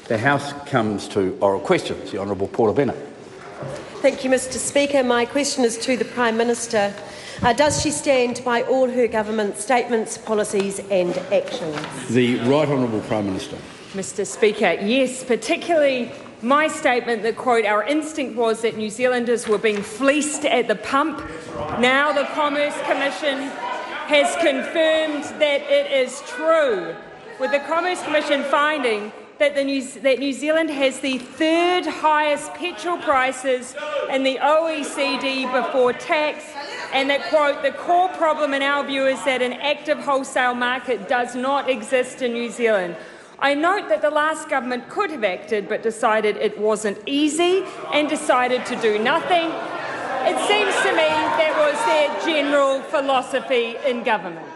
The House comes to oral questions. The Honourable Paula Bennett. Thank you, Mr Speaker. My question is to the Prime Minister. Does she stand by all her government statements, policies and actions? The Right Honourable Prime Minister. Mr Speaker, yes, particularly my statement that, quote, our instinct was that New Zealanders were being fleeced at the pump. Now the Commerce Commission has confirmed that it is true, with the Commerce Commission finding that New Zealand has the third highest petrol prices in the OECD before tax, and that, quote, the core problem in our view is that an active wholesale market does not exist in New Zealand. I note that the last government could have acted but decided it wasn't easy and decided to do nothing. It seems to me that was their general philosophy in government.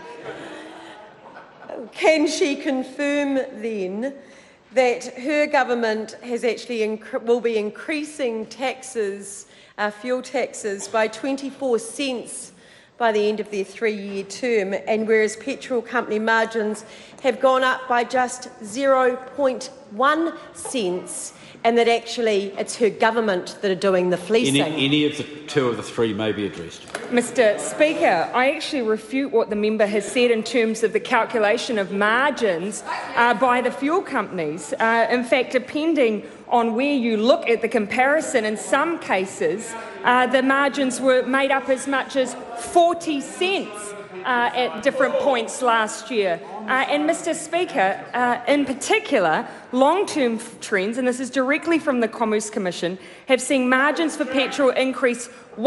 Can she confirm then that her government has will be increasing taxes, fuel taxes, by 24 cents by the end of their 3-year term, and whereas petrol company margins have gone up by just 0.1 cents, and that actually it's her government that are doing the fleecing? Any of the two of the three may be addressed. Mr Speaker, I actually refute what the member has said in terms of the calculation of margins by the fuel companies. In fact, depending on where you look at the comparison, in some cases the margins were made up as much as 40 cents at different points last year. And, Mr Speaker, in particular, long-term trends, and this is directly from the Commerce Commission, have seen margins for petrol increase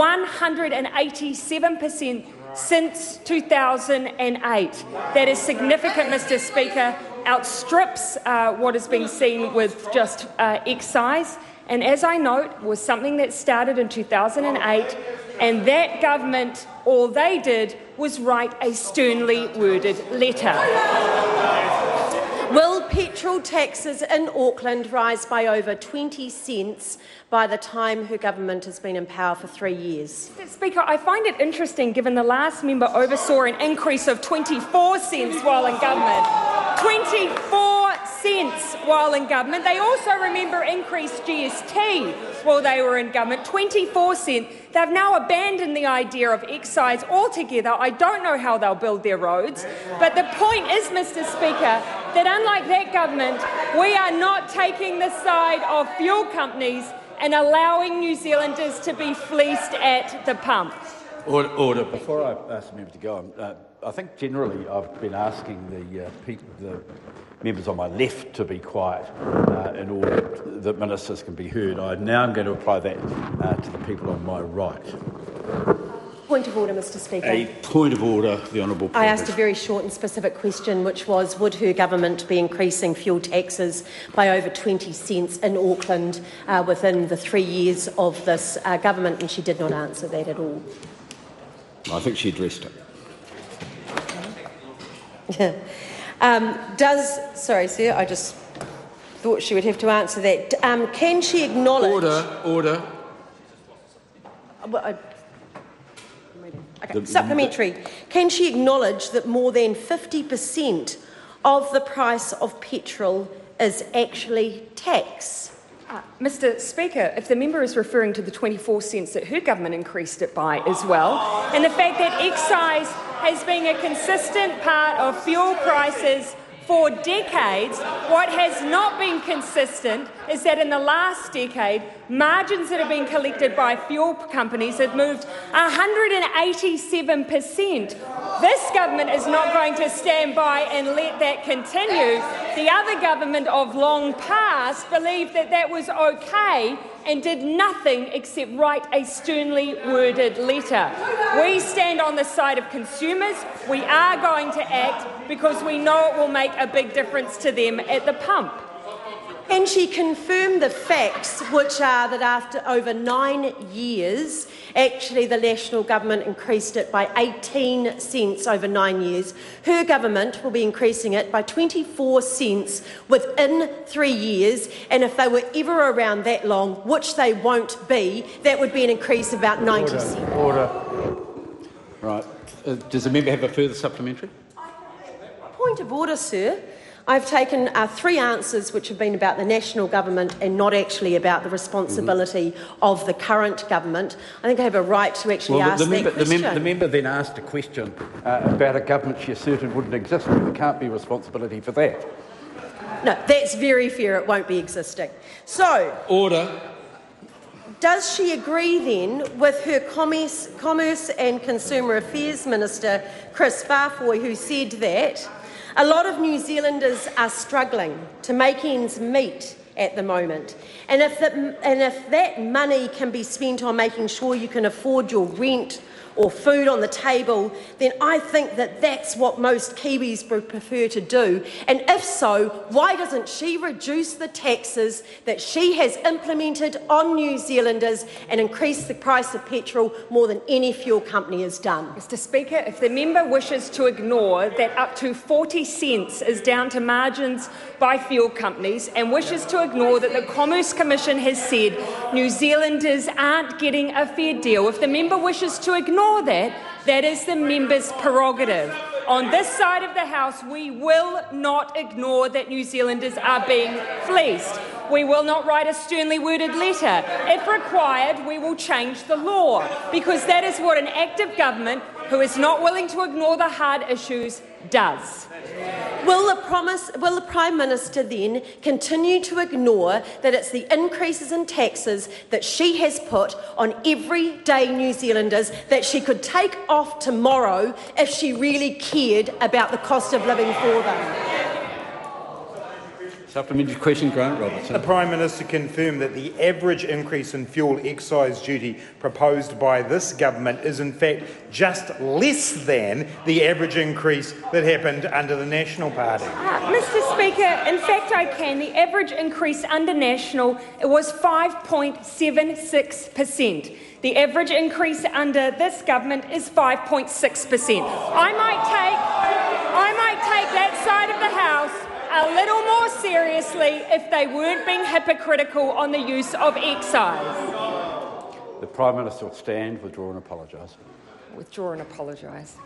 187% since 2008. That is significant, Mr Speaker, outstrips what is being seen with just excise, and as I note, was something that started in 2008, and that government, all they did was write a sternly worded letter. Will petrol taxes in Auckland rise by over 20 cents by the time her government has been in power for 3 years? Mr Speaker, I find it interesting given the last member oversaw an increase of 24 cents while in government. 24 cents while in government. They also remember increased GST while they were in government. 24 cents. They've now abandoned the idea of excise altogether. I don't know how they'll build their roads. But the point is, Mr Speaker, that unlike that government, we are not taking the side of fuel companies and allowing New Zealanders to be fleeced at the pump. Order. Before I ask the member to go on, I think generally I've been asking the members on my left to be quiet in order that ministers can be heard. Now I'm going to apply that to the people on my right. Point of order, Mr Speaker. A point of order, the Honourable I asked a very short and specific question, which was, would her government be increasing fuel taxes by over 20 cents in Auckland within the 3 years of this government? And she did not answer that at all. I think she addressed Yeah. it. Sorry, sir, I just thought she would have to answer that. Can she acknowledge... Order. Okay. Supplementary. Can she acknowledge that more than 50% of the price of petrol is actually tax? Mr Speaker, if the member is referring to the 24 cents that her government increased it by as well, and the fact that excise has been a consistent part of fuel prices for decades, what has not been consistent is that in the last decade, margins that have been collected by fuel companies have moved 187%. This government is not going to stand by and let that continue. The other government of long past believed that that was okay and did nothing except write a sternly worded letter. We stand on the side of consumers. We are going to act because we know it will make a big difference to them at the pump. Can she confirm the facts, which are that after over 9 years, actually the national government increased it by 18 cents over 9 years. Her government will be increasing it by 24 cents within 3 years, and if they were ever around that long, which they won't be, that would be an increase of about 90 cents. Order. Right. Does the member have a further supplementary? Point of order, sir. I've taken 3 answers which have been about the national government and not actually about the responsibility of the current government. I think I have a right to actually ask that question. The member then asked a question about a government she asserted wouldn't exist. There can't be responsibility for that. No, that's very fair. It won't be existing. So, Order. does she agree then with her Commerce and Consumer Affairs Minister, Chris Farfoy, who said that a lot of New Zealanders are struggling to make ends meet at the moment, and if that money can be spent on making sure you can afford your rent or food on the table, then I think that that's what most Kiwis would prefer to do. And if so, why doesn't she reduce the taxes that she has implemented on New Zealanders and increase the price of petrol more than any fuel company has done? Mr Speaker, if the member wishes to ignore that up to 40 cents is down to margins by fuel companies and wishes to ignore that the Commerce Commission has said New Zealanders aren't getting a fair deal, if the member wishes to ignore that is the member's prerogative. On this side of the House, we will not ignore that New Zealanders are being fleeced. We will not write a sternly worded letter. If required, we will change the law, because that is what an active government who is not willing to ignore the hard issues does. Will the Prime Minister then continue to ignore that it's the increases in taxes that she has put on everyday New Zealanders that she could take off tomorrow if she really cared about the cost of living for them? Supplementary question, Grant Robertson. The Prime Minister confirmed that the average increase in fuel excise duty proposed by this government is in fact just less than the average increase that happened under the National Party. Mr Speaker, in fact I can. The average increase under National was 5.76%. The average increase under this government is 5.6%. I might take that side of the House a little more seriously if they weren't being hypocritical on the use of excise. The Prime Minister will stand, withdraw and apologise. Withdraw and apologise.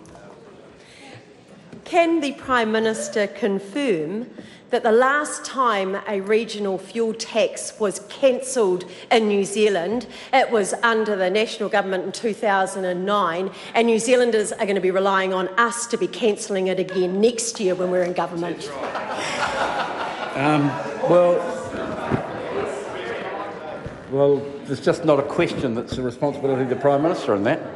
Can the Prime Minister confirm that the last time a regional fuel tax was cancelled in New Zealand, it was under the National Government in 2009, and New Zealanders are going to be relying on us to be cancelling it again next year when we're in government? Well, there's just not a question that's the responsibility of the Prime Minister in that.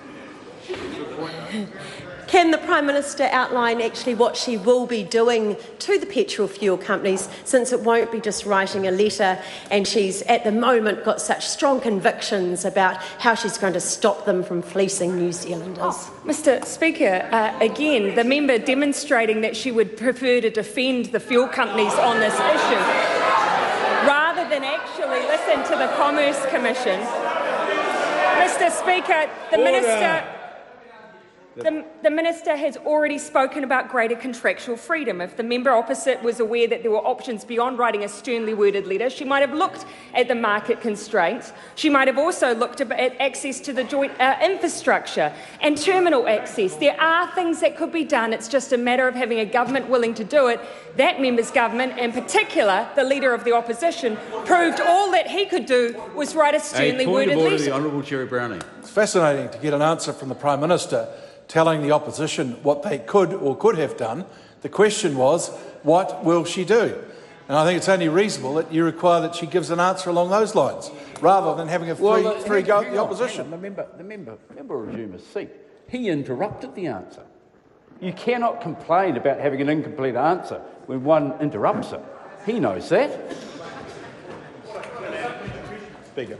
Can the Prime Minister outline actually what she will be doing to the petrol fuel companies, since it won't be just writing a letter, and she's at the moment got such strong convictions about how she's going to stop them from fleecing New Zealanders? Mr Speaker, again, the member demonstrating that she would prefer to defend the fuel companies on this issue rather than actually listen to the Commerce Commission. Mr Speaker, the Minister has already spoken about greater contractual freedom. If the member opposite was aware that there were options beyond writing a sternly worded letter, she might have looked at the market constraints. She might have also looked at access to the joint infrastructure and terminal access. There are things that could be done. It's just a matter of having a government willing to do it. That member's government, in particular the Leader of the Opposition, proved all that he could do was write a sternly worded letter. The Honourable Jerry Browning. It's fascinating to get an answer from the Prime Minister telling the opposition what they could or could have done. The question was, what will she do? And I think it's only reasonable that you require that she gives an answer along those lines, rather than having a free go at the opposition. The member will resume his seat. He interrupted the answer. You cannot complain about having an incomplete answer when one interrupts it. He knows that. Speaker.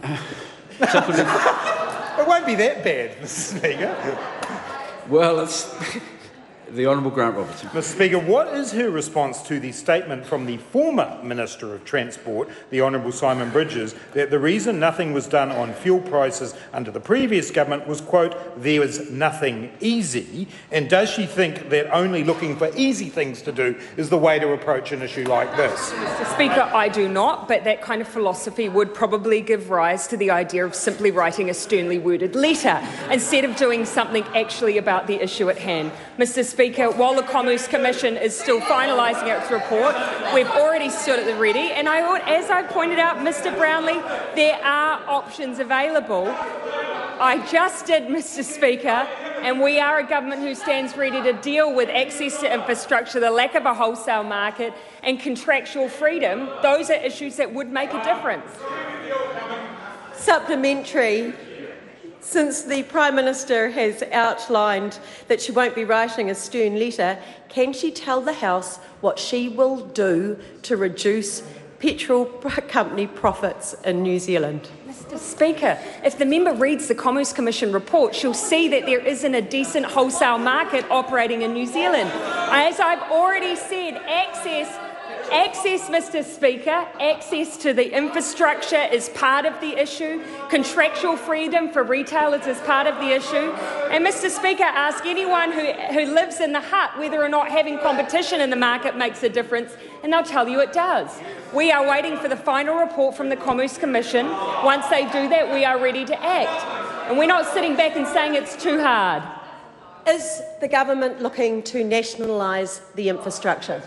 It won't be that bad, Mr Speaker. Well, it's the Honourable Grant Robertson. Mr Speaker, what is her response to the statement from the former Minister of Transport, the Honourable Simon Bridges, that the reason nothing was done on fuel prices under the previous government was, quote, there was nothing easy? And does she think that only looking for easy things to do is the way to approach an issue like this? Mr Speaker, I do not, but that kind of philosophy would probably give rise to the idea of simply writing a sternly worded letter instead of doing something actually about the issue at hand. Mr Speaker, while the Commerce Commission is still finalising its report, we've already stood at the ready. And as I pointed out, Mr Brownlee, there are options available. I just did, Mr Speaker, and we are a government who stands ready to deal with access to infrastructure, the lack of a wholesale market and contractual freedom. Those are issues that would make a difference. Supplementary. Since the Prime Minister has outlined that she won't be writing a stern letter, can she tell the House what she will do to reduce petrol company profits in New Zealand? Mr Speaker, if the member reads the Commerce Commission report, she'll see that there isn't a decent wholesale market operating in New Zealand. As I've already said, access, Mr Speaker, access to the infrastructure is part of the issue. Contractual freedom for retailers is part of the issue. And Mr Speaker, ask anyone who lives in the hut whether or not having competition in the market makes a difference, and they'll tell you it does. We are waiting for the final report from the Commerce Commission. Once they do that, we are ready to act. And we're not sitting back and saying it's too hard. Is the government looking to nationalise the infrastructure?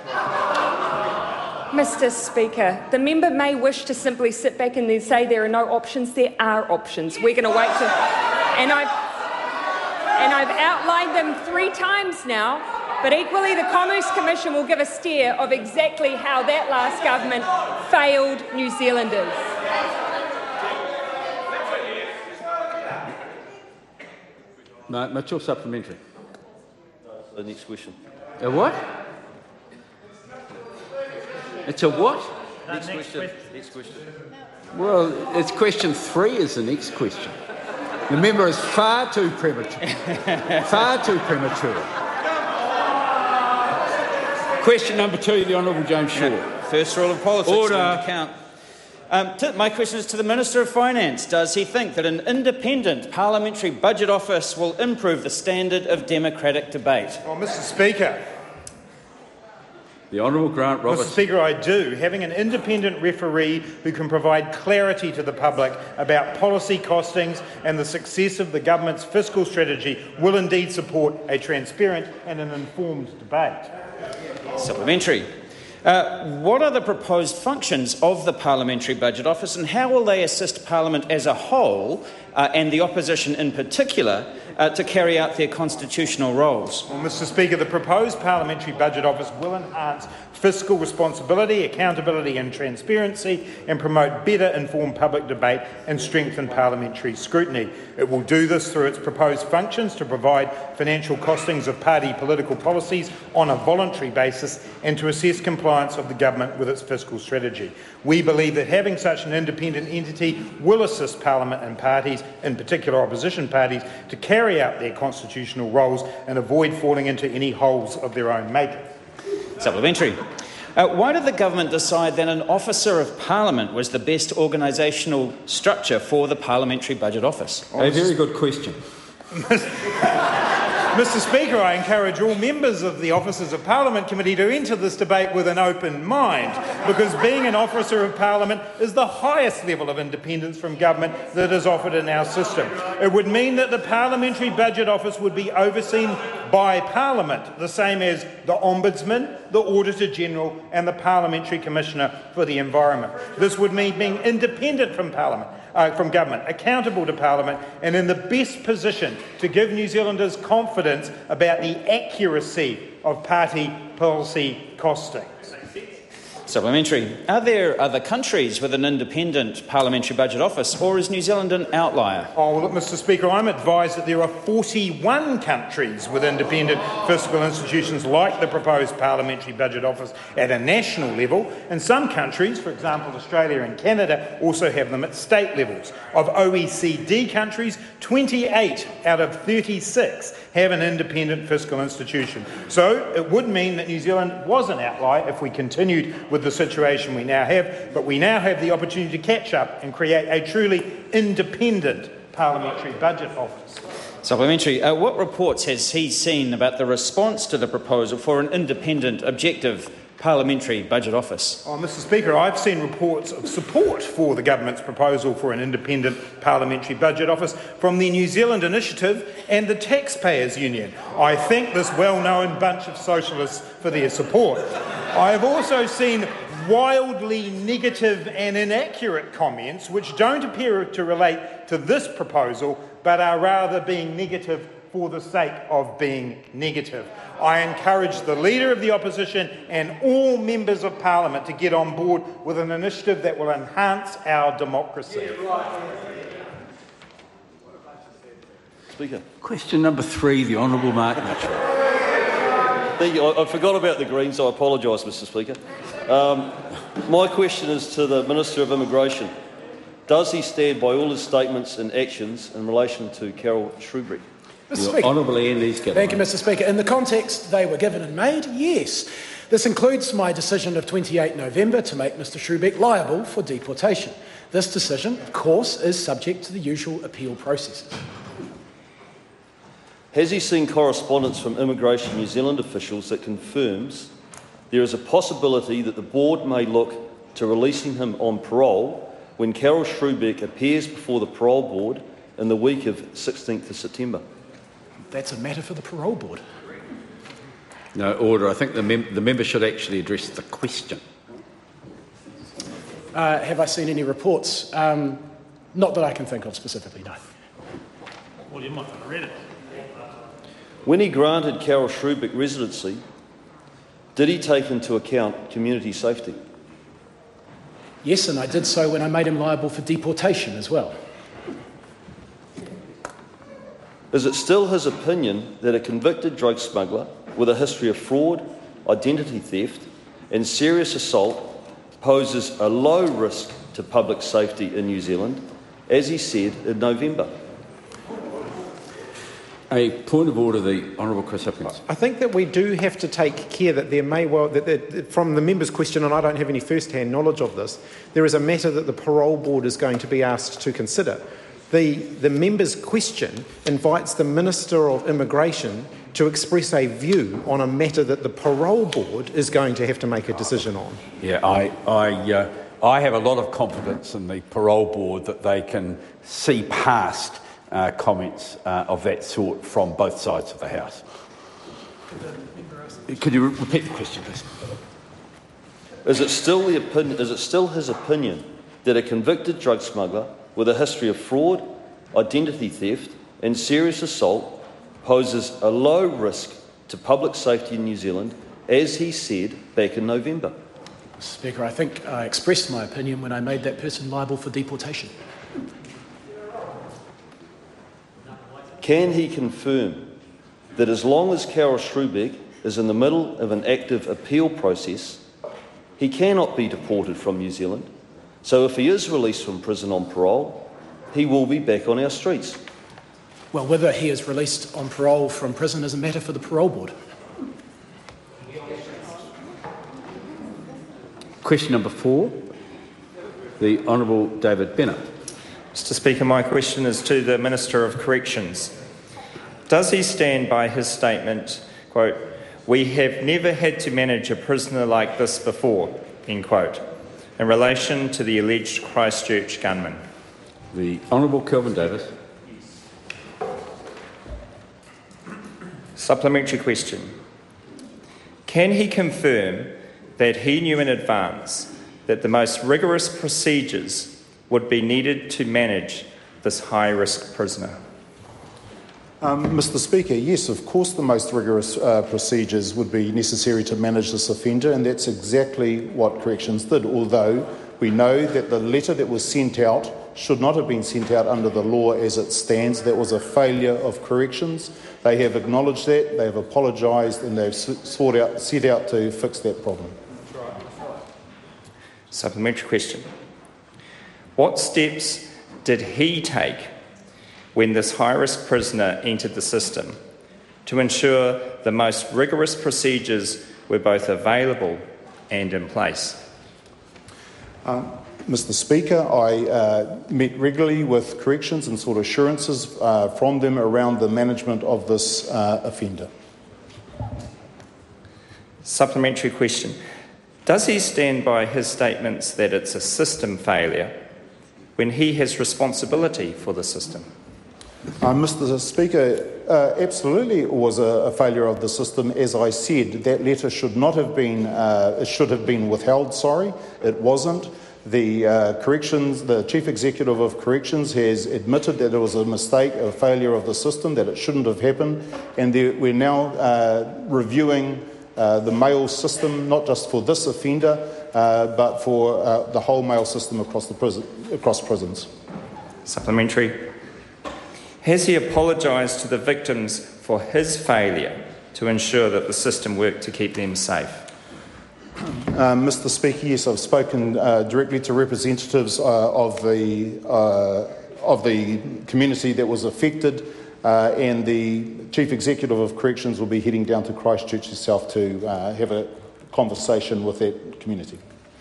Mr Speaker, the member may wish to simply sit back and then say there are no options. There are options. We're going to wait to... And I've outlined them 3 times now, but equally the Commerce Commission will give a steer of exactly how that last government failed New Zealanders. No, Mitchell, supplementary. The next question. A what? It's a what? Next question. Well, it's question 3 is the next question. The member is far too premature. Far too premature. Question number 2, the Honourable James Shaw. First rule of politics. Order. Count. My question is to the Minister of Finance. Does he think that an independent parliamentary budget office will improve the standard of democratic debate? Well, Mr Speaker, The Honourable Grant Roberts. Mr Speaker, I do. Having an independent referee who can provide clarity to the public about policy costings and the success of the government's fiscal strategy will indeed support a transparent and an informed debate. Supplementary. What are the proposed functions of the Parliamentary Budget Office, and how will they assist Parliament as a whole and the opposition in particular to carry out their constitutional roles? Well, Mr Speaker, the proposed Parliamentary Budget Office will enhance fiscal responsibility, accountability and transparency and promote better informed public debate and strengthen parliamentary scrutiny. It will do this through its proposed functions to provide financial costings of party political policies on a voluntary basis and to assess compliance of the government with its fiscal strategy. We believe that having such an independent entity will assist Parliament and parties, in particular opposition parties, to carry out their constitutional roles and avoid falling into any holes of their own making. Supplementary. Why did the government decide that an officer of Parliament was the best organisational structure for the Parliamentary Budget Office? A very good question. Mr Speaker, I encourage all members of the Officers of Parliament Committee to enter this debate with an open mind, because being an Officer of Parliament is the highest level of independence from government that is offered in our system. It would mean that the Parliamentary Budget Office would be overseen by Parliament, the same as the Ombudsman, the Auditor-General and the Parliamentary Commissioner for the Environment. This would mean being independent from Parliament. From government, accountable to Parliament and in the best position to give New Zealanders confidence about the accuracy of party policy costings. Supplementary. Are there other countries with an independent Parliamentary Budget Office, or is New Zealand an outlier? Oh, well, look, Mr Speaker, I'm advised that there are 41 countries with independent fiscal institutions like the proposed Parliamentary Budget Office at a national level, and some countries, for example Australia and Canada, also have them at state levels. Of OECD countries, 28 out of 36 have an independent fiscal institution. So it would mean that New Zealand was an outlier if we continued with the situation we now have, but we now have the opportunity to catch up and create a truly independent Parliamentary Budget Office. Supplementary. What reports has he seen about the response to the proposal for an independent, objective Parliamentary Budget Office. Mr Speaker, I've seen reports of support for the government's proposal for an independent Parliamentary Budget Office from the New Zealand Initiative and the Taxpayers Union. I thank this well-known bunch of socialists for their support. I have also seen wildly negative and inaccurate comments which don't appear to relate to this proposal but are rather being negative for the sake of being negative. I encourage the Leader of the Opposition and all members of Parliament to get on board with an initiative that will enhance our democracy. Speaker. Question number 3, the Honourable Mark Mitchell. Thank you. I forgot about the Greens, so I apologise, Mr Speaker. My question is to the Minister of Immigration. Does he stand by all his statements and actions in relation to Carol Shrewbeck? Mr. Speaker. Honourable Ian Lees-Gillard. Thank you, Mr. Speaker. In the context they were given and made, yes. This includes my decision of 28 November to make Mr. Shrewbeck liable for deportation. This decision, of course, is subject to the usual appeal processes. Has he seen correspondence from Immigration New Zealand officials that confirms there is a possibility that the board may look to releasing him on parole when Carol Shrewbeck appears before the parole board in the week of 16th of September? That's a matter for the parole board. No, order. I think the member should actually address the question. Have I seen any reports? Not that I can think of specifically, no. Well, you might have read it. When he granted Carol Shrewbeck residency, did he take into account community safety? Yes, and I did so when I made him liable for deportation as well. Is it still his opinion that a convicted drug smuggler with a history of fraud, identity theft and serious assault poses a low risk to public safety in New Zealand, as he said in November? A point of order, the Honourable Chris Hipkins. I think that we do have to take care that there may well, from the member's question, and I don't have any first-hand knowledge of this, there is a matter that the parole board is going to be asked to consider. The member's question invites the Minister of Immigration to express a view on a matter that the parole board is going to have to make a decision on. Yeah, I have a lot of confidence in the parole board that they can see past comments of that sort from both sides of the House. Could you repeat the question, please? Is it still his opinion that a convicted drug smuggler with a history of fraud, identity theft and serious assault poses a low risk to public safety in New Zealand, as he said back in November? Mr. Speaker, I think I expressed my opinion when I made that person liable for deportation. Can he confirm that as long as Carol Shrewbeck is in the middle of an active appeal process, he cannot be deported from New Zealand? So if he is released from prison on parole, he will be back on our streets. Well, whether he is released on parole from prison is a matter for the parole board. Question number 4, the Honourable David Bennett. Mr. Speaker, my question is to the Minister of Corrections. Does he stand by his statement, quote, "We have never had to manage a prisoner like this before," end quote, in relation to the alleged Christchurch gunman? The Honourable Kelvin Davis. Supplementary question. Can he confirm that he knew in advance that the most rigorous procedures would be needed to manage this high-risk prisoner? Mr. Speaker, yes, of course the most rigorous procedures would be necessary to manage this offender, and that's exactly what Corrections did, although we know that the letter that was sent out should not have been sent out under the law as it stands. That was a failure of Corrections. They have acknowledged that, they have apologised, and they've set out to fix that problem. Supplementary question. What steps did he take when this high-risk prisoner entered the system to ensure the most rigorous procedures were both available and in place? Mr. Speaker, I met regularly with Corrections and sought assurances from them around the management of this offender. Supplementary question. Does he stand by his statements that it's a system failure when he has responsibility for the system? Mr. Speaker, absolutely it was a failure of the system. As I said, that letter should not have been, it should have been withheld, sorry. It wasn't. The Chief Executive of Corrections has admitted that it was a mistake, a failure of the system, that it shouldn't have happened, and we're now reviewing the mail system, not just for this offender, but for the whole mail system across prisons. Supplementary. Has he apologised to the victims for his failure to ensure that the system worked to keep them safe? Mr. Speaker, yes, I've spoken directly to representatives of the community that was affected, and the Chief Executive of Corrections will be heading down to Christchurch himself to have a conversation with that community.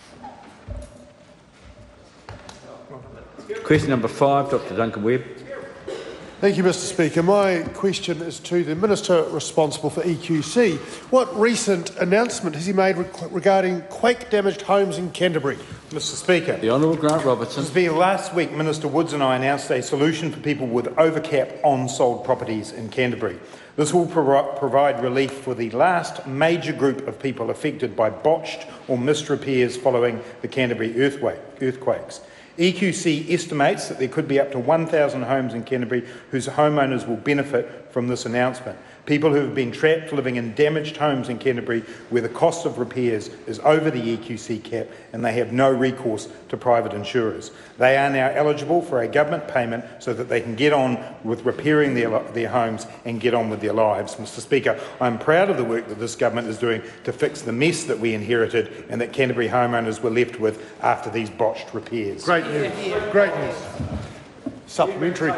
Question number 5, Dr Duncan Webb. Thank you, Mr. Speaker. My question is to the Minister responsible for EQC. What recent announcement has he made regarding quake-damaged homes in Canterbury? Mr. Speaker. The Honourable Grant Robertson. Last week, Minister Woods and I announced a solution for people with overcap on-sold properties in Canterbury. This will provide relief for the last major group of people affected by botched or missed repairs following the Canterbury earthquakes. EQC estimates that there could be up to 1,000 homes in Canterbury whose homeowners will benefit from this announcement. People who have been trapped living in damaged homes in Canterbury where the cost of repairs is over the EQC cap and they have no recourse to private insurers. They are now eligible for a government payment so that they can get on with repairing their homes and get on with their lives. Mr. Speaker, I'm proud of the work that this government is doing to fix the mess that we inherited and that Canterbury homeowners were left with after these botched repairs. Great news. Great news. Supplementary.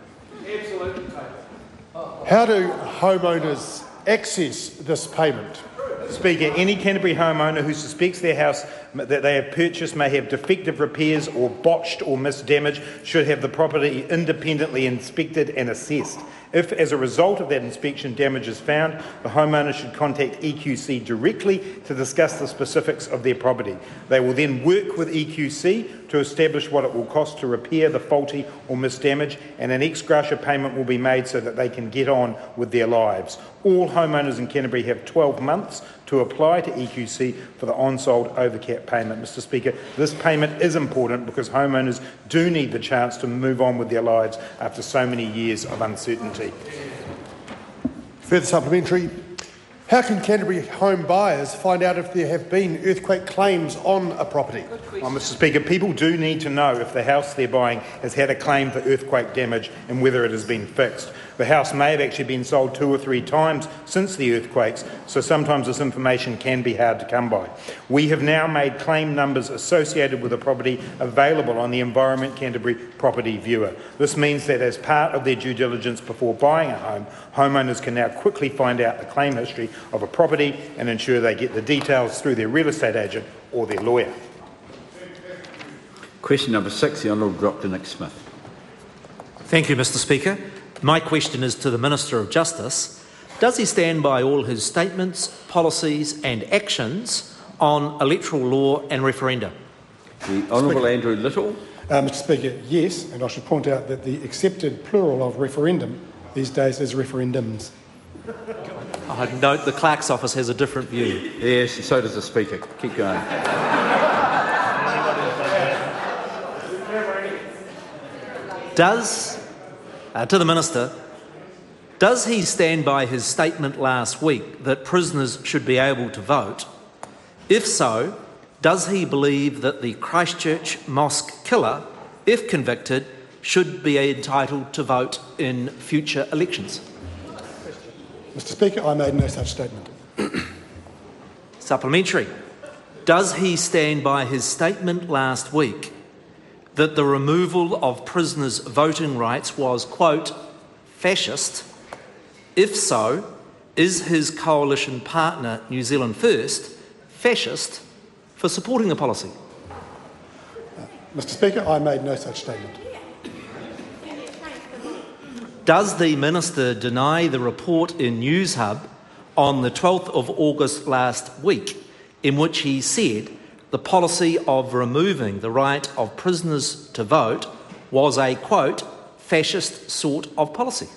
How do homeowners access this payment? Speaker, any Canterbury homeowner who suspects their house that they have purchased may have defective repairs or botched or missed damage should have the property independently inspected and assessed. If, as a result of that inspection, damage is found, the homeowner should contact EQC directly to discuss the specifics of their property. They will then work with EQC to establish what it will cost to repair the faulty or missed damage, and an ex gratia payment will be made so that they can get on with their lives. All homeowners in Canterbury have 12 months to apply to EQC for the on-sold overcap payment. Mr. Speaker, this payment is important because homeowners do need the chance to move on with their lives after so many years of uncertainty. Further supplementary. How can Canterbury home buyers find out if there have been earthquake claims on a property? Mr. Speaker, people do need to know if the house they're buying has had a claim for earthquake damage and whether it has been fixed. The house may have actually been sold 2 or 3 times since the earthquakes, so sometimes this information can be hard to come by. We have now made claim numbers associated with a property available on the Environment Canterbury Property Viewer. This means that as part of their due diligence before buying a home, homeowners can now quickly find out the claim history of a property and ensure they get the details through their real estate agent or their lawyer. Question number 6, the Honourable Dr Nick Smith. Thank you, Mr. Speaker. My question is to the Minister of Justice. Does he stand by all his statements, policies and actions on electoral law and referenda? The Honourable Andrew Little. Mr. Speaker, yes, and I should point out that the accepted plural of referendum these days is referendums. I note the Clerk's office has a different view. Yes, so does the Speaker. Keep going. To the Minister, does he stand by his statement last week that prisoners should be able to vote? If so, does he believe that the Christchurch mosque killer, if convicted, should be entitled to vote in future elections? Mr. Speaker, I made no such statement. Supplementary. Does he stand by his statement last week that the removal of prisoners' voting rights was, quote, fascist? If so, is his coalition partner, New Zealand First, fascist for supporting the policy? Mr. Speaker, I made no such statement. Does the Minister deny the report in News Hub on the 12th of August last week in which he said the policy of removing the right of prisoners to vote was a, quote, fascist sort of policy?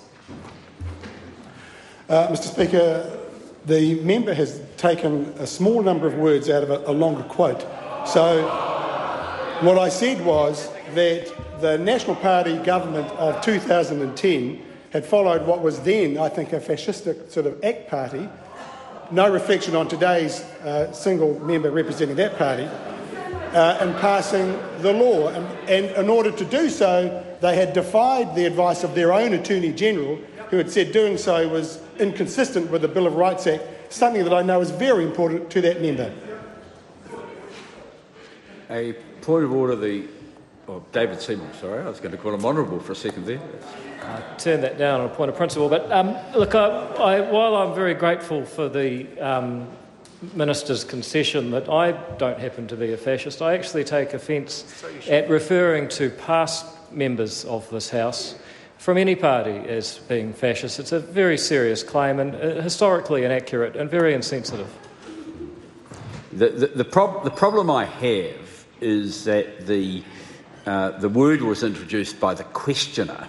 Mr Speaker, the member has taken a small number of words out of a longer quote. So what I said was that the National Party government of 2010 had followed what was then, I think, a fascistic sort of ACT party. No reflection on today's single member representing that party in passing the law. And in order to do so, they had defied the advice of their own Attorney General, who had said doing so was inconsistent with the Bill of Rights Act, something that I know is very important to that member. A point of order, David Seymour, sorry, I was going to call him honourable for a second there. Turn that down on a point of principle. But look, while I'm very grateful for the Minister's concession that I don't happen to be a fascist, I actually take offence at referring to past members of this House from any party as being fascist. It's a very serious claim and historically inaccurate and very insensitive. The problem I have is that the word was introduced by the questioner,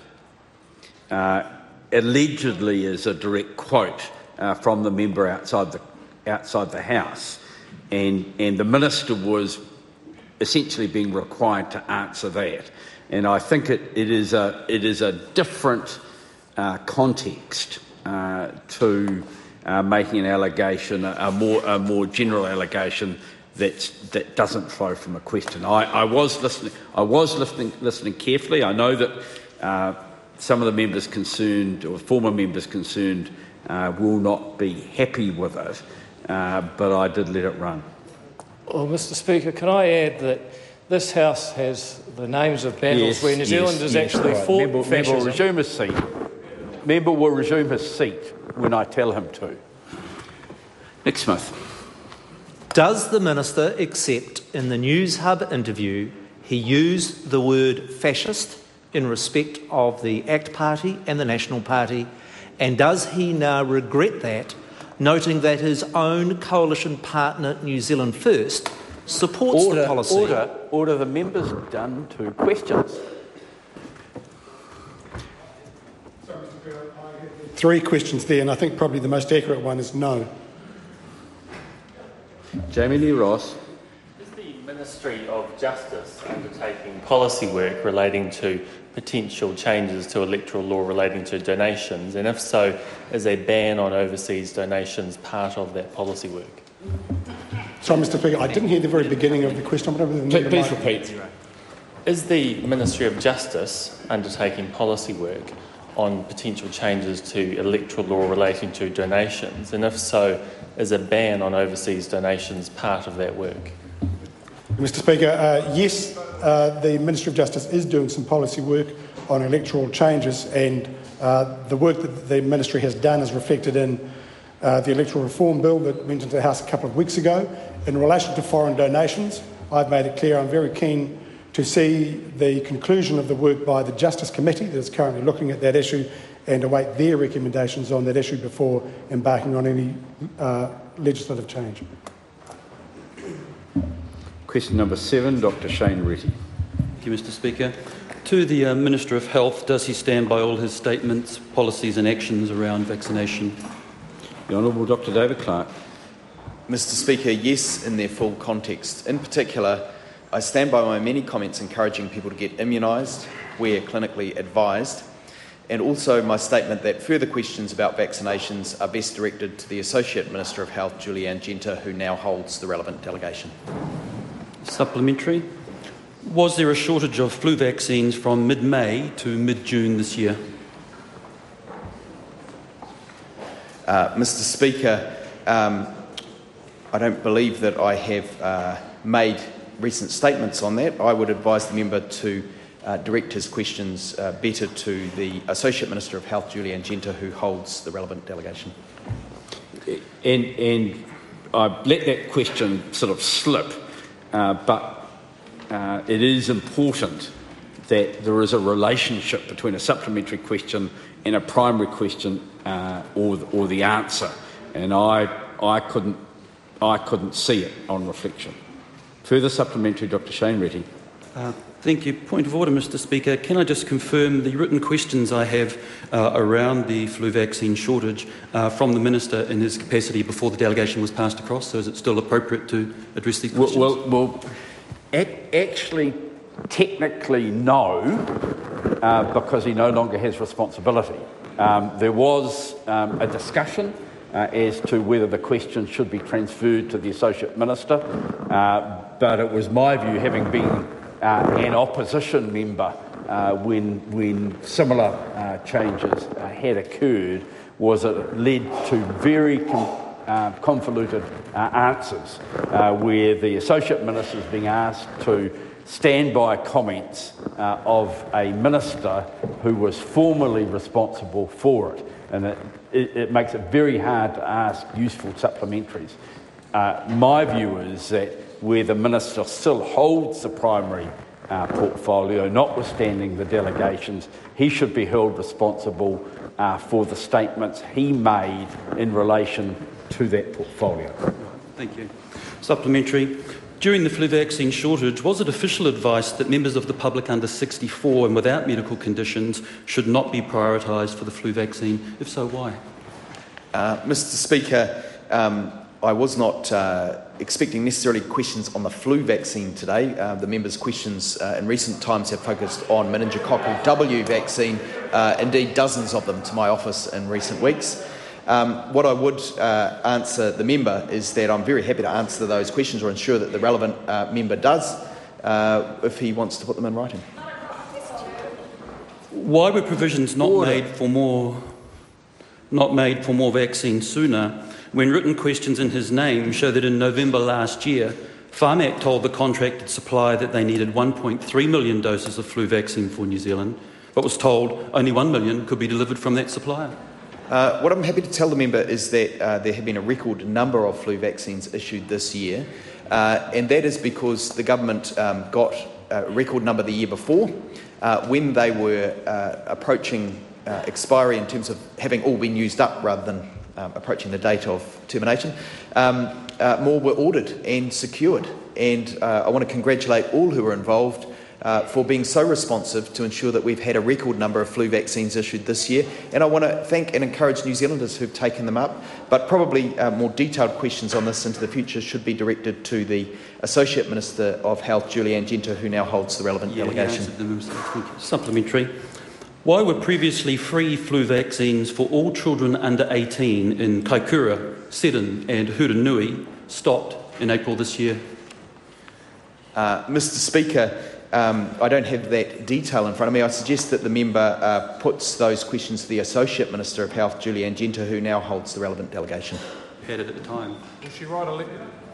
allegedly as a direct quote from the member outside the House, and the minister was essentially being required to answer that. And I think it is a different context to making an allegation, a more general allegation that doesn't flow from a question. I was listening carefully. I know that some of the members concerned, or former members concerned, will not be happy with it, but I did let it run. Well, Mr Speaker, can I add that this House has the names of battles where New Zealanders actually fought fascism. Member will resume his seat when I tell him to. Nick Smith. Does the Minister accept in the News Hub interview he used the word fascist in respect of the ACT Party and the National Party, and does he now regret that, noting that his own coalition partner, New Zealand First, supports the policy? Order. The member's done 2 questions. 3 questions there, and I think probably the most accurate one is no. Jamie Lee Ross. Is the Ministry of Justice undertaking policy work relating to potential changes to electoral law relating to donations? And if so, is a ban on overseas donations part of that policy work? Sorry, Mr Speaker, I didn't hear the very beginning of the question. Please repeat. Is the Ministry of Justice undertaking policy work on potential changes to electoral law relating to donations? And if so, is a ban on overseas donations part of that work? Mr Speaker, yes, the Ministry of Justice is doing some policy work on electoral changes, and the work that the Ministry has done is reflected in the electoral reform bill that went into the House a couple of weeks ago. In relation to foreign donations, I've made it clear I'm very keen to see the conclusion of the work by the Justice Committee that is currently looking at that issue and await their recommendations on that issue before embarking on any legislative change. Question number 7, Dr Shane Retty. Thank you, Mr Speaker. To the Minister of Health, does he stand by all his statements, policies and actions around vaccination? The Honourable Dr David Clark. Mr Speaker, yes, in their full context. In particular, I stand by my many comments encouraging people to get immunised where clinically advised, and also my statement that further questions about vaccinations are best directed to the Associate Minister of Health, Julianne Genter, who now holds the relevant delegation. Supplementary. Was there a shortage of flu vaccines from mid-May to mid-June this year? Mr Speaker, I don't believe that I have made recent statements on that. I would advise the member to direct his questions better to the Associate Minister of Health, Julianne Genter, who holds the relevant delegation. And I let that question sort of slip, but it is important that there is a relationship between a supplementary question and a primary question or the answer. And I couldn't I couldn't see it on reflection. Further supplementary, Dr Shane Retty. Thank you. Point of order, Mr Speaker. Can I just confirm the written questions I have around the flu vaccine shortage from the Minister in his capacity before the delegation was passed across? So is it still appropriate to address these questions? Actually, technically no, because he no longer has responsibility. There was a discussion as to whether the question should be transferred to the Associate Minister, but it was my view, having been an opposition member when similar changes had occurred, was it led to very convoluted answers where the Associate Minister is being asked to stand by comments of a minister who was formally responsible for it. And it makes it very hard to ask useful supplementaries. My view is that where the minister still holds the primary portfolio, notwithstanding the delegations, he should be held responsible for the statements he made in relation to that portfolio. Thank you. Supplementary. During the flu vaccine shortage, was it official advice that members of the public under 64 and without medical conditions should not be prioritised for the flu vaccine? If so, why? Mr Speaker, I was not expecting necessarily questions on the flu vaccine today. The members' questions in recent times have focused on meningococcal W vaccine, indeed dozens of them to my office in recent weeks. What I would answer the member is that I'm very happy to answer those questions or ensure that the relevant member does if he wants to put them in writing. Why were provisions not made for more vaccine sooner, when written questions in his name show that in November last year, Pharmac told the contracted supplier that they needed 1.3 million doses of flu vaccine for New Zealand, but was told only 1 million could be delivered from that supplier? What I'm happy to tell the member is that there have been a record number of flu vaccines issued this year, and that is because the government got a record number the year before, when they were approaching expiry in terms of having all been used up rather than approaching the date of termination. More were ordered and secured, and I want to congratulate all who were involved for being so responsive to ensure that we've had a record number of flu vaccines issued this year. And I want to thank and encourage New Zealanders who've taken them up, but probably more detailed questions on this into the future should be directed to the Associate Minister of Health, Julianne Genter, who now holds the relevant delegation. Supplementary. Why were previously free flu vaccines for all children under 18 in Kaikoura, Seddon and Huranui stopped in April this year? Mr Speaker, I don't have that detail in front of me. I suggest that the member puts those questions to the Associate Minister of Health, Julianne Genter, who now holds the relevant delegation. Had it at the time. Will she write a letter?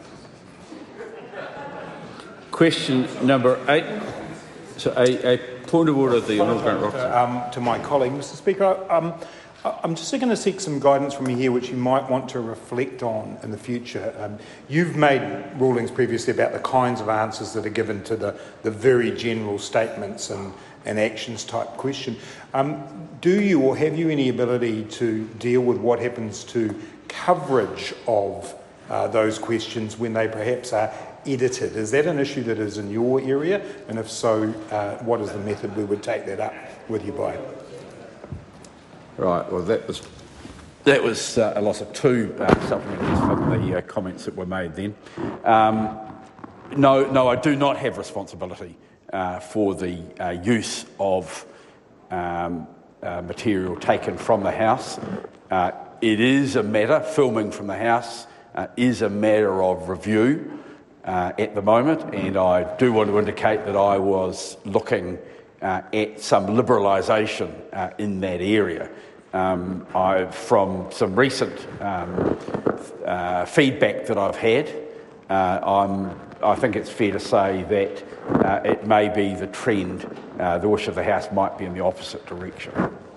Question number 8. So a point of order of the Honourable Grant Robertson. To my colleague, Mr Speaker, I'm just going to seek some guidance from you here which you might want to reflect on in the future. You've made rulings previously about the kinds of answers that are given to the very general statements and actions type question. Do you or have you any ability to deal with what happens to coverage of those questions when they perhaps are edited? Is that an issue that is in your area? And if so, what is the method we would take that up with you by? Right, well that was a loss of 2 supplementaries from the comments that were made then. No, I do not have responsibility for the use of material taken from the House. It is a matter, filming from the House is a matter of review at the moment, and I do want to indicate that I was looking at some liberalisation in that area. From some recent feedback that I've had, I think it's fair to say that it may be the trend. The wish of the House might be in the opposite direction.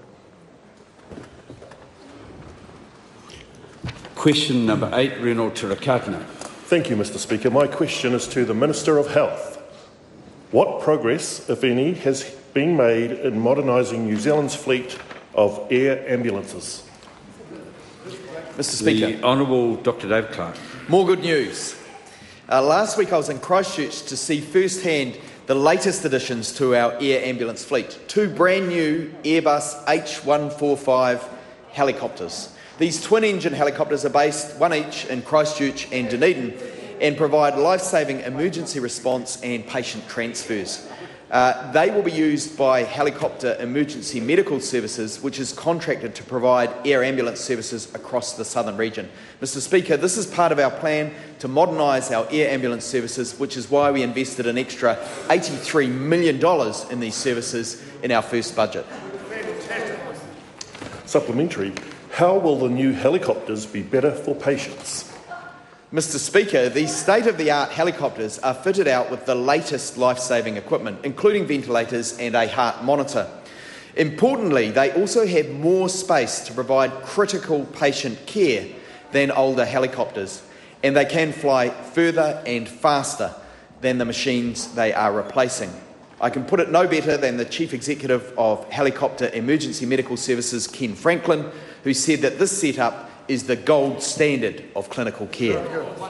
Question number 8, Reno Tirakakina. Thank you, Mr Speaker. My question is to the Minister of Health. What progress, if any, has been made in modernising New Zealand's fleet of air ambulances? Mr Speaker. The Honourable Dr Dave Clark. More good news. Last week I was in Christchurch to see firsthand the latest additions to our air ambulance fleet. 2 brand new Airbus H145 helicopters. These twin-engine helicopters are based, one each, in Christchurch and Dunedin, and provide life-saving emergency response and patient transfers. They will be used by Helicopter Emergency Medical Services, which is contracted to provide air ambulance services across the southern region. Mr Speaker, this is part of our plan to modernise our air ambulance services, which is why we invested an extra $83 million in these services in our first budget. Supplementary. How will the new helicopters be better for patients? Mr Speaker, these state-of-the-art helicopters are fitted out with the latest life-saving equipment, including ventilators and a heart monitor. Importantly, they also have more space to provide critical patient care than older helicopters, and they can fly further and faster than the machines they are replacing. I can put it no better than the Chief Executive of Helicopter Emergency Medical Services, Ken Franklin, who said that this setup is the gold standard of clinical care.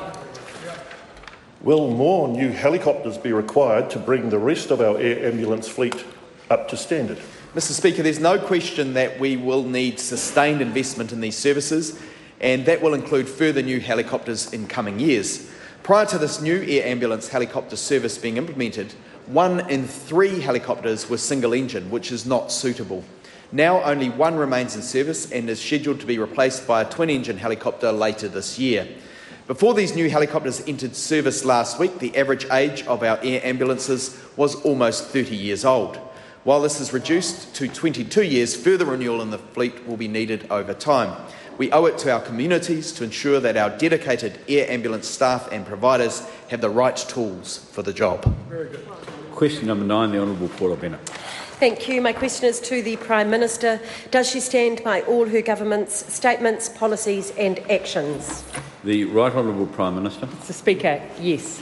Will more new helicopters be required to bring the rest of our air ambulance fleet up to standard? Mr Speaker, there's no question that we will need sustained investment in these services, and that will include further new helicopters in coming years. Prior to this new air ambulance helicopter service being implemented, 1 in 3 helicopters were single engine, which is not suitable. Now only 1 remains in service and is scheduled to be replaced by a twin-engine helicopter later this year. Before these new helicopters entered service last week, the average age of our air ambulances was almost 30 years old. While this is reduced to 22 years, further renewal in the fleet will be needed over time. We owe it to our communities to ensure that our dedicated air ambulance staff and providers have the right tools for the job. Very good. Question number 9, the Honourable Paula Bennett. Thank you. My question is to the Prime Minister. Does she stand by all her government's statements, policies and actions? The Right Honourable Prime Minister. Mr Speaker, yes.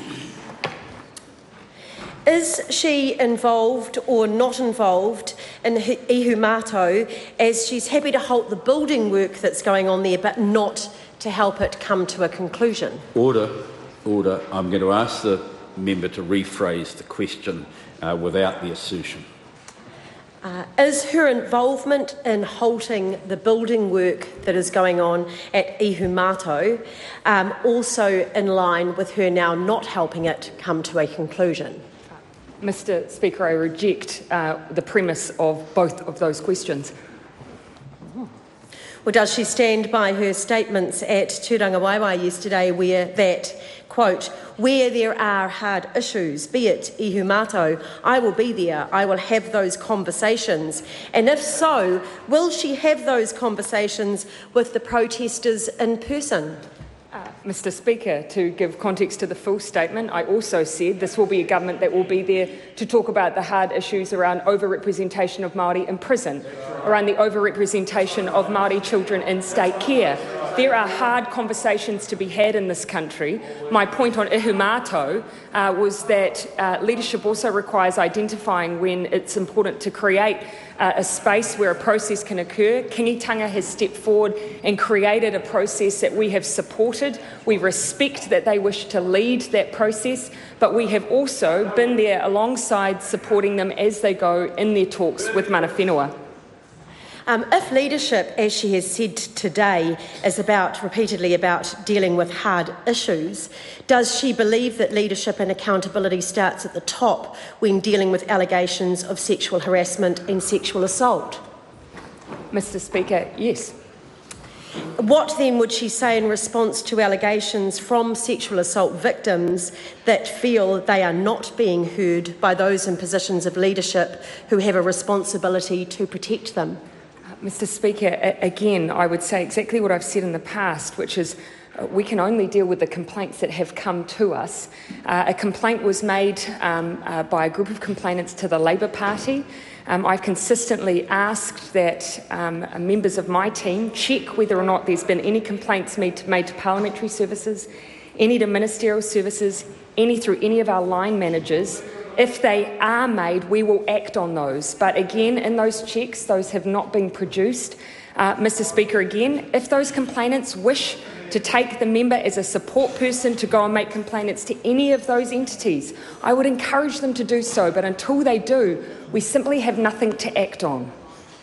Is she involved or not involved in Ihumato, as she's happy to halt the building work that's going on there but not to help it come to a conclusion? Order. I'm going to ask the member to rephrase the question without the assertion. Is her involvement in halting the building work that is going on at Ihumato also in line with her now not helping it come to a conclusion? Mr Speaker, I reject the premise of both of those questions. Well, does she stand by her statements at Tūranga Waiwai yesterday where that, quote, where there are hard issues, be it Ihumato, I will be there, I will have those conversations. And if so, will she have those conversations with the protesters in person? Mr Speaker, to give context to the full statement, I also said this will be a government that will be there to talk about the hard issues around over-representation of Māori in prison, around the over-representation of Māori children in state care. There are hard conversations to be had in this country. My point on Ihumato was that leadership also requires identifying when it's important to create a space where a process can occur. Kingitanga has stepped forward and created a process that we have supported. We respect that they wish to lead that process, but we have also been there alongside supporting them as they go in their talks with mana whenua. If leadership, as she has said today, is repeatedly about dealing with hard issues, does she believe that leadership and accountability starts at the top when dealing with allegations of sexual harassment and sexual assault? Mr Speaker, yes. What then would she say in response to allegations from sexual assault victims that feel they are not being heard by those in positions of leadership who have a responsibility to protect them? Mr Speaker, again, I would say exactly what I've said in the past, which is we can only deal with the complaints that have come to us. A complaint was made by a group of complainants to the Labour Party. I've consistently asked that members of my team check whether or not there's been any complaints made to parliamentary services, any to ministerial services, any through any of our line managers. If they are made, we will act on those. But again, in those checks, those have not been produced. Mr Speaker, again, if those complainants wish to take the member as a support person to go and make complaints to any of those entities. I would encourage them to do so, but until they do, we simply have nothing to act on.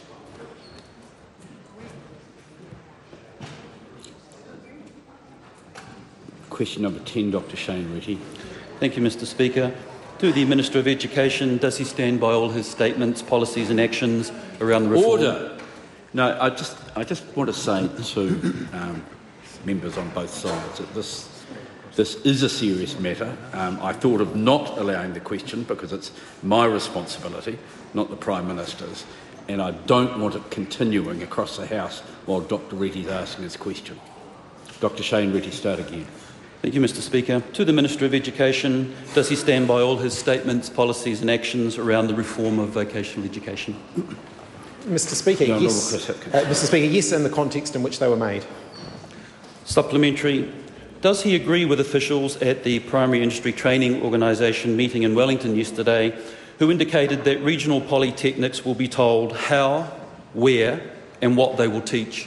Question number 10, Dr Shane Reti. Thank you, Mr Speaker. To the Minister of Education, does he stand by all his statements, policies and actions around the reform? Order. No, I just want to say to members on both sides that this is a serious matter. I thought of not allowing the question because it's my responsibility, not the Prime Minister's, and I don't want it continuing across the House while Dr Reti is asking his question. Dr Shane Reti, start again. Thank you, Mr Speaker. To the Minister of Education, does he stand by all his statements, policies and actions around the reform of vocational education? Mr Speaker, yes. Mr Speaker, yes, in the context in which they were made. Supplementary. Does he agree with officials at the Primary Industry Training Organisation meeting in Wellington yesterday who indicated that regional polytechnics will be told how, where and what they will teach?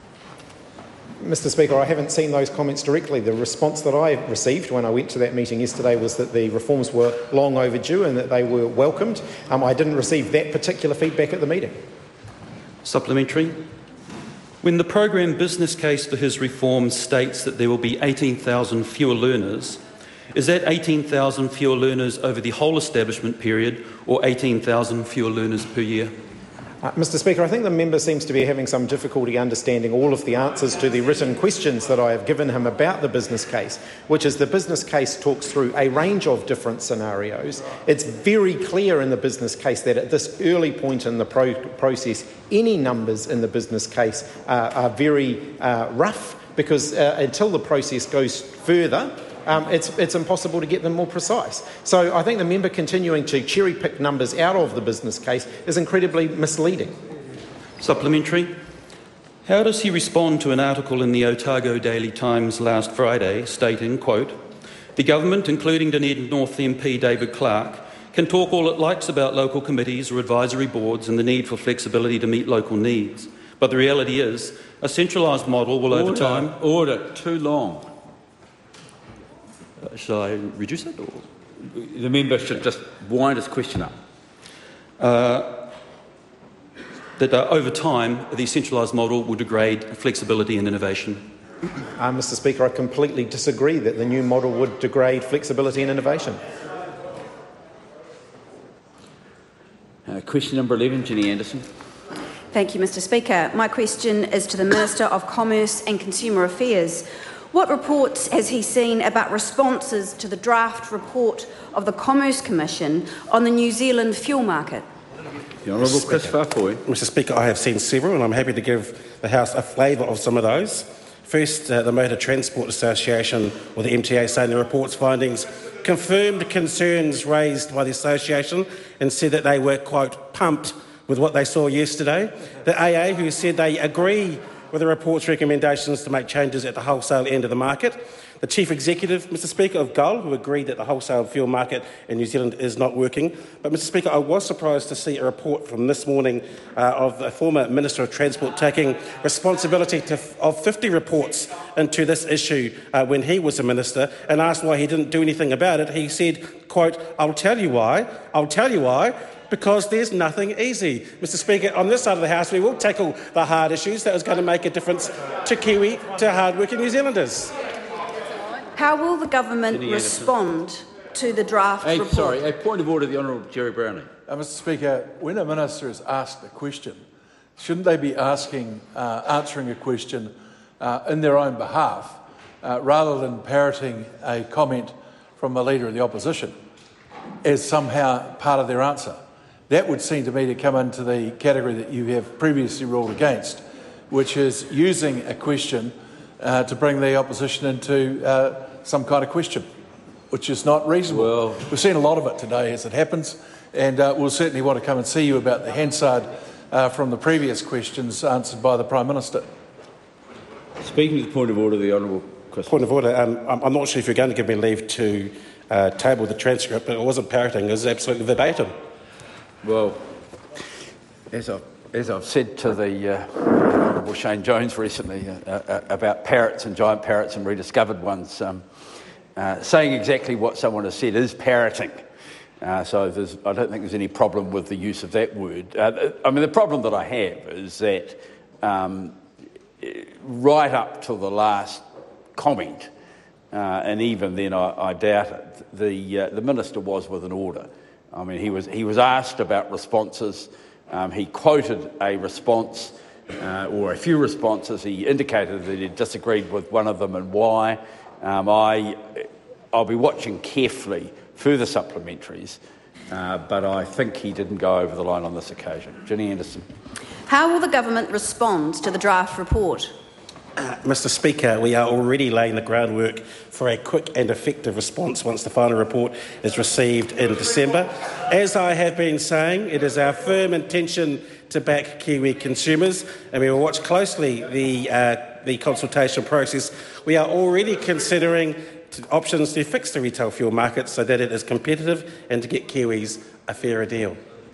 Mr Speaker, I haven't seen those comments directly. The response that I received when I went to that meeting yesterday was that the reforms were long overdue and that they were welcomed. I didn't receive that particular feedback at the meeting. Supplementary. When the program business case for his reform states that there will be 18,000 fewer learners, is that 18,000 fewer learners over the whole establishment period or 18,000 fewer learners per year? Mr Speaker, I think the member seems to be having some difficulty understanding all of the answers to the written questions that I have given him about the business case, which is the business case talks through a range of different scenarios. It's very clear in the business case that at this early point in the process, any numbers in the business case are very rough because until the process goes further, it's impossible to get them more precise. So I think the member continuing to cherry-pick numbers out of the business case is incredibly misleading. Supplementary. How does he respond to an article in the Otago Daily Times last Friday stating, quote, "The government, including Dunedin North MP David Clark, can talk all it likes about local committees or advisory boards and the need for flexibility to meet local needs. But the reality is a centralised model will over time..." Order. Too long. Shall I reduce it? Or? The member should just wind his question up. That over time, the centralised model will degrade flexibility and innovation. Mr Speaker, I completely disagree that the new model would degrade flexibility and innovation. Question number 11, Jenny Anderson. Thank you, Mr Speaker. My question is to the Minister of Commerce and Consumer Affairs. What reports has he seen about responses to the draft report of the Commerce Commission on the New Zealand fuel market? The Honourable Chris Faafoi. Mr Speaker, I have seen several and I'm happy to give the House a flavour of some of those. First, the Motor Transport Association, or the MTA, saying the report's findings confirmed concerns raised by the association and said that they were, quote, pumped with what they saw yesterday. The AA, who said they agree with the report's recommendations to make changes at the wholesale end of the market. The Chief Executive, Mr Speaker, of Gull, who agreed that the wholesale fuel market in New Zealand is not working. But, Mr Speaker, I was surprised to see a report from this morning of the former Minister of Transport taking responsibility of 50 reports into this issue when he was a minister and asked why he didn't do anything about it. He said, quote, "I'll tell you why. I'll tell you why. Because there's nothing easy." Mr Speaker, on this side of the House, we will tackle the hard issues that is going to make a difference to Kiwi, to hard-working New Zealanders. How will the government respond to the draft report? Sorry, a point of order, the Honourable Jerry Browning. Mr Speaker, when a minister is asked a question, shouldn't they be answering a question in their own behalf rather than parroting a comment from a leader of the opposition as somehow part of their answer? That would seem to me to come into the category that you have previously ruled against, which is using a question to bring the opposition into some kind of question, which is not reasonable. Well, we've seen a lot of it today as it happens, and we'll certainly want to come and see you about the Hansard from the previous questions answered by the Prime Minister. Speaking to the point of order, the Honourable Chris. Point of order. I'm not sure if you're going to give me leave to table the transcript, but it wasn't parroting, it was absolutely verbatim. Well, as I've said to the Honourable Shane Jones recently about parrots and giant parrots and rediscovered ones, saying exactly what someone has said is parroting. So I don't think there's any problem with the use of that word. I mean, the problem that I have is that right up to the last comment, and even then I doubt it, the Minister was with an order. I mean, he was asked about responses. He quoted a response or a few responses. He indicated that he disagreed with one of them and why. I'll be watching carefully further supplementaries, but I think he didn't go over the line on this occasion. Ginny Anderson. How will the government respond to the draft report? Mr Speaker, we are already laying the groundwork for a quick and effective response once the final report is received in December. As I have been saying, it is our firm intention to back Kiwi consumers, and we will watch closely the consultation process. We are already considering options to fix the retail fuel market so that it is competitive and to get Kiwis a fairer deal.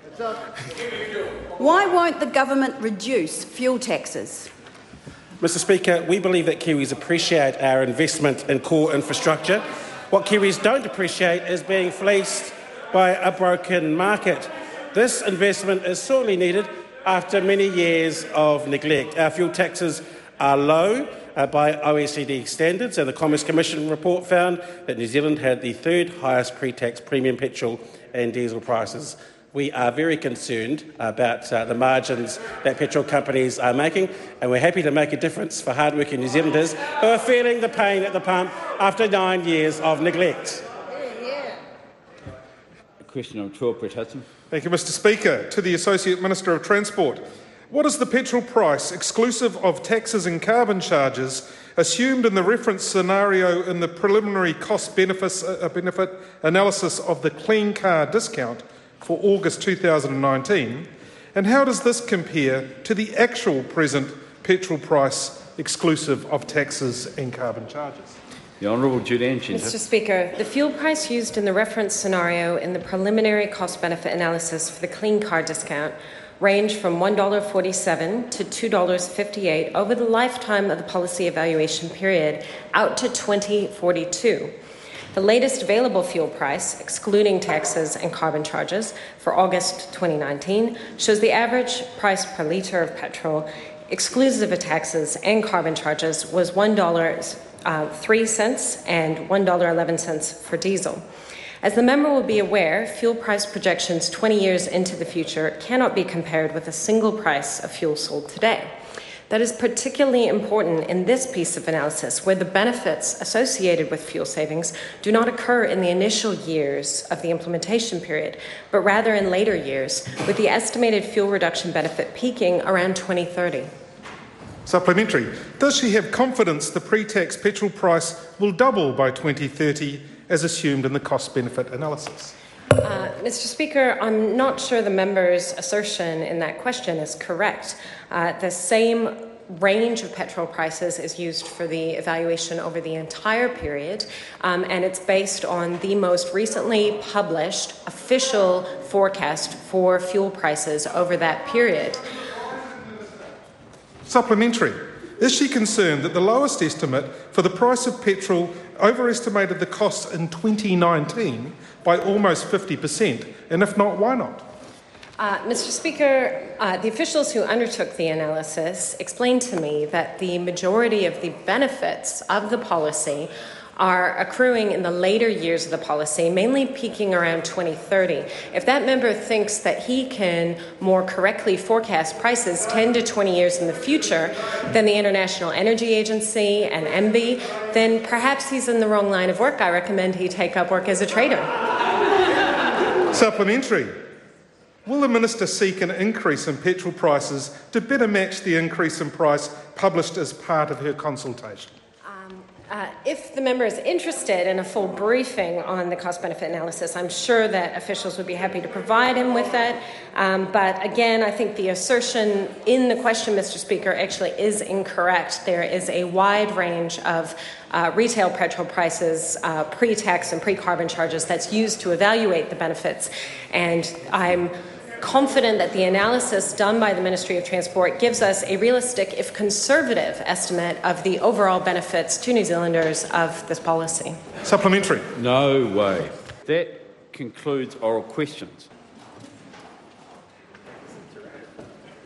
Why won't the government reduce fuel taxes? Mr Speaker, we believe that Kiwis appreciate our investment in core infrastructure. What Kiwis don't appreciate is being fleeced by a broken market. This investment is sorely needed after many years of neglect. Our fuel taxes are low by OECD standards, and the Commerce Commission report found that New Zealand had the third highest pre-tax premium petrol and diesel prices. We are very concerned about the margins that petrol companies are making, and we're happy to make a difference for hard-working New Zealanders who are feeling the pain at the pump after 9 years of neglect. Question number 12, Brett Hudson. Thank you, Mr Speaker. To the Associate Minister of Transport. What is the petrol price, exclusive of taxes and carbon charges, assumed in the reference scenario in the preliminary cost-benefit analysis of the Clean Car discount for August 2019? And how does this compare to the actual present petrol price, exclusive of taxes and carbon charges? The Honourable Julianne Shinter. Mr Speaker, the fuel price used in the reference scenario in the preliminary cost-benefit analysis for the Clean Car discount ranged from $1.47 to $2.58 over the lifetime of the policy evaluation period out to 2042. The latest available fuel price, excluding taxes and carbon charges, for August 2019 shows the average price per litre of petrol, exclusive of taxes and carbon charges, was $1.03 and $1.11 for diesel. As the member will be aware, fuel price projections 20 years into the future cannot be compared with a single price of fuel sold today. That is particularly important in this piece of analysis, where the benefits associated with fuel savings do not occur in the initial years of the implementation period, but rather in later years, with the estimated fuel reduction benefit peaking around 2030. Supplementary. Does she have confidence the pre-tax petrol price will double by 2030 as assumed in the cost-benefit analysis? Mr Speaker, I'm not sure the member's assertion in that question is correct. The same range of petrol prices is used for the evaluation over the entire period, and it's based on the most recently published official forecast for fuel prices over that period. Supplementary. Is she concerned that the lowest estimate for the price of petrol overestimated the costs in 2019 by almost 50%? And if not, why not? Mr Speaker, the officials who undertook the analysis explained to me that the majority of the benefits of the policy are accruing in the later years of the policy, mainly peaking around 2030. If that member thinks that he can more correctly forecast prices 10 to 20 years in the future than the International Energy Agency and MB, then perhaps he's in the wrong line of work. I recommend he take up work as a trader. Supplementary. Will the Minister seek an increase in petrol prices to better match the increase in price published as part of her consultation? If the member is interested in a full briefing on the cost-benefit analysis, I'm sure that officials would be happy to provide him with that. But again, I think the assertion in the question, Mr. Speaker, actually is incorrect. There is a wide range of retail petrol prices, pre-tax and pre-carbon charges that's used to evaluate the benefits. And I'm confident that the analysis done by the Ministry of Transport gives us a realistic, if conservative, estimate of the overall benefits to New Zealanders of this policy. Supplementary. No way. That concludes oral questions.